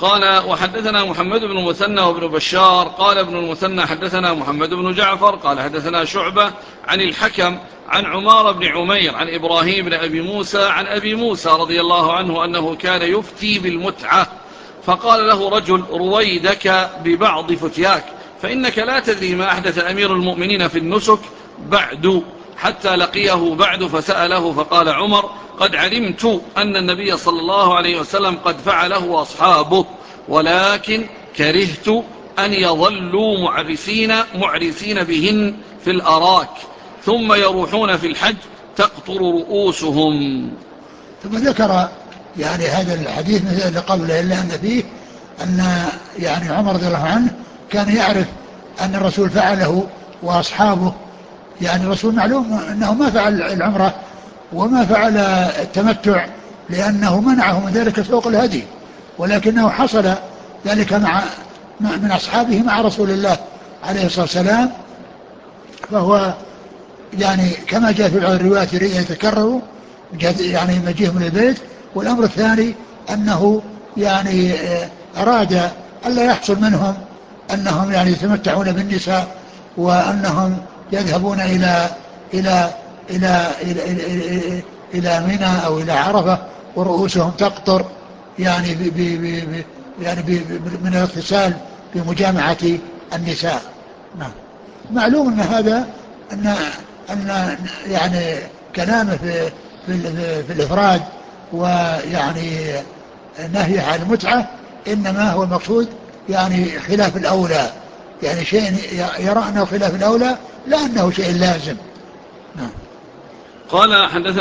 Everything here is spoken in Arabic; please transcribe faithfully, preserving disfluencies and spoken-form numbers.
قال وحدثنا محمد بن المثنى وابن بشار قال ابن المثنى حدثنا محمد بن جعفر قال حدثنا شعبة عن الحكم عن عمار بن عمير عن إبراهيم بن أبي موسى عن أبي موسى رضي الله عنه أنه كان يفتي بالمتعة، فقال له رجل: رويدك ببعض فتياك، فإنك لا تدري ما أحدث أمير المؤمنين في النسك بعد، حتى لقيه بعد فسأله، فقال عمر: قد علمت أن النبي صلى الله عليه وسلم قد فعله وأصحابه، ولكن كرهت أن يظلوا معرسين, معرسين بهن في الأراك ثم يروحون في الحج تقطر رؤوسهم. ثم ذكر يعني هذا الحديث مثل اللي قبله، إلا أن فيه أن يعني عمر رضي الله عنه كان يعرف أن الرسول فعله وأصحابه، يعني الرسول معلوم أنه ما فعل العمرة وما فعل التمتع لأنه منعه من ذلك سوق الهدي، ولكنه حصل ذلك مع من أصحابه مع رسول الله عليه الصلاة والسلام، فهو يعني كما جاء في بعض الروايات يريد أن يتكرروا يعني مجيء من البيت. والأمر الثاني أنه يعني أراد ألا يحصل منهم أنهم يعني يتمتعون بالنساء وأنهم يذهبون إلى إلى إلى إلى, إلى, إلى, إلى منى أو إلى عرفة ورؤوسهم تقطر يعني ب ب ب يعني ب من الاغتسال بمجامعة النساء. نعم. معلوم أن هذا أن أن يعني كلامه في في, في الإفراد ويعني نهي عن المتعة إنما هو المقصود يعني خلاف الأولى، يعني شيء يرى أنه خلاف الأولى لا أنه شيء لازم. نعم. قال حدثنا